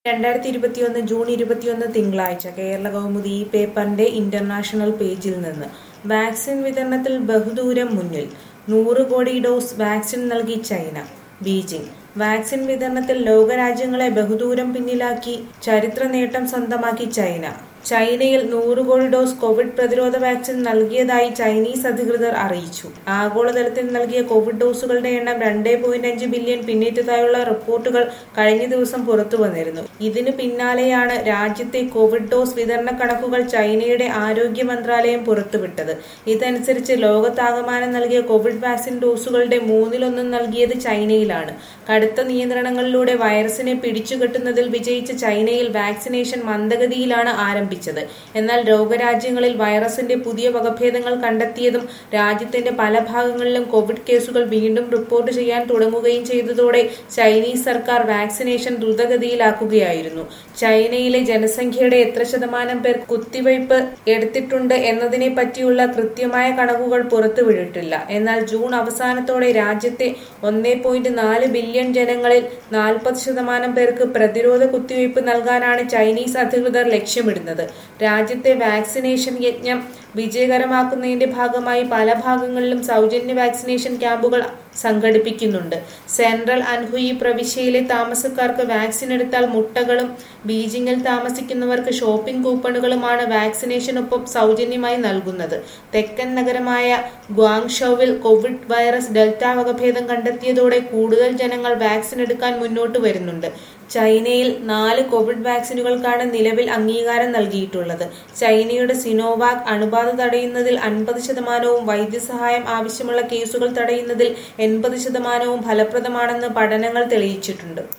June 21 തിങ്കളാഴ്ച കേരള കൗമുദി ഈ പേപ്പറിന്റെ ഇന്റർനാഷണൽ പേജിൽ നിന്ന് വാക്സിൻ വിതരണത്തിൽ ബഹുദൂരം മുന്നിൽ 100 കോടി ഡോസ് വാക്സിൻ നൽകി ചൈന. ബീജിംഗ് വാക്സിൻ വിതരണത്തിൽ ലോകരാജ്യങ്ങളെ ബഹുദൂരം പിന്നിലാക്കി ചരിത്ര നേട്ടം സ്വന്തമാക്കി ചൈന. ചൈനയിൽ 100 കോടി ഡോസ് കോവിഡ് പ്രതിരോധ വാക്സിൻ നൽകിയതായി ചൈനീസ് അധികൃതർ അറിയിച്ചു. ആഗോളതലത്തിൽ നൽകിയ കോവിഡ് ഡോസുകളുടെ എണ്ണം 2.5 ബില്യൺ പിന്നിട്ടതായുള്ള റിപ്പോർട്ടുകൾ കഴിഞ്ഞ ദിവസം പുറത്തുവന്നിരുന്നു. ഇതിനു പിന്നാലെയാണ് രാജ്യത്തെ കോവിഡ് ഡോസ് വിതരണ കണക്കുകൾ ചൈനയുടെ ആരോഗ്യ മന്ത്രാലയം പുറത്തുവിട്ടത്. ഇതനുസരിച്ച് ലോകത്താകമാനം നൽകിയ കോവിഡ് വാക്സിൻ ഡോസുകളുടെ 1/3 നൽകിയത് ചൈനയിലാണ്. കടുത്ത നിയന്ത്രണങ്ങളിലൂടെ വൈറസിനെ പിടിച്ചുകെട്ടുന്നതിൽ വിജയിച്ച ചൈനയിൽ വാക്സിനേഷൻ മന്ദഗതിയിലാണ് ആരംഭിച്ചത്. എന്നാൽ ലോകരാജ്യങ്ങളിൽ വൈറസിന്റെ പുതിയ വകഭേദങ്ങൾ കണ്ടെത്തിയതും രാജ്യത്തിന്റെ പല ഭാഗങ്ങളിലും കോവിഡ് കേസുകൾ വീണ്ടും റിപ്പോർട്ട് ചെയ്യാൻ തുടങ്ങുകയും ചെയ്തതോടെ ചൈനീസ് സർക്കാർ വാക്സിനേഷൻ ദ്രുതഗതിയിലാക്കുകയായിരുന്നു. ചൈനയിലെ ജനസംഖ്യയുടെ എത്ര ശതമാനം പേർ കുത്തിവയ്പ് എടുത്തിട്ടുണ്ട് എന്നതിനെ പറ്റിയുള്ള കൃത്യമായ കണക്കുകൾ പുറത്തുവിട്ടിട്ടില്ല. എന്നാൽ ജൂൺ അവസാനത്തോടെ രാജ്യത്തെ 1.4 ബില്യൺ ജനങ്ങളിൽ 40% പേർക്ക് പ്രതിരോധ കുത്തിവയ്പ് നൽകാനാണ് ചൈനീസ് അധികൃതർ ലക്ഷ്യമിടുന്നത്. രാജ്യത്തെ വാക്സിനേഷൻ യജ്ഞം വിജയകരമാക്കുന്നതിന്റെ ഭാഗമായി പല ഭാഗങ്ങളിലും സൗജന്യ വാക്സിനേഷൻ ക്യാമ്പുകൾ സംഘടിപ്പിക്കുന്നുണ്ട്. സെൻട്രൽ അൻഹുയി പ്രവിശ്യയിലെ താമസക്കാർക്ക് വാക്സിൻ എടുത്താൽ മുട്ടകളും ബീജിംഗിൽ താമസിക്കുന്നവർക്ക് ഷോപ്പിംഗ് കൂപ്പണുകളുമാണ് വാക്സിനേഷനൊപ്പം സൗജന്യമായി നൽകുന്നത്. തെക്കൻ നഗരമായ ഗ്വാങ്ഷൌവിൽ കോവിഡ് വൈറസ് ഡെൽറ്റ വകഭേദം കണ്ടെത്തിയതോടെ കൂടുതൽ ജനങ്ങൾ വാക്സിൻ എടുക്കാൻ മുന്നോട്ട് വരുന്നുണ്ട്. ചൈനയിൽ 4 കോവിഡ് വാക്സിനുകൾക്കാണ് നിലവിൽ അംഗീകാരം നൽകിയിട്ടുള്ളത്. ചൈനയുടെ സിനോവാക് അണുബാധ തടയുന്നതിൽ 50%വും വൈദ്യസഹായം ആവശ്യമുള്ള കേസുകൾ തടയുന്നതിൽ 80%വും ഫലപ്രദമാണെന്ന് പഠനങ്ങൾ തെളിയിച്ചിട്ടുണ്ട്.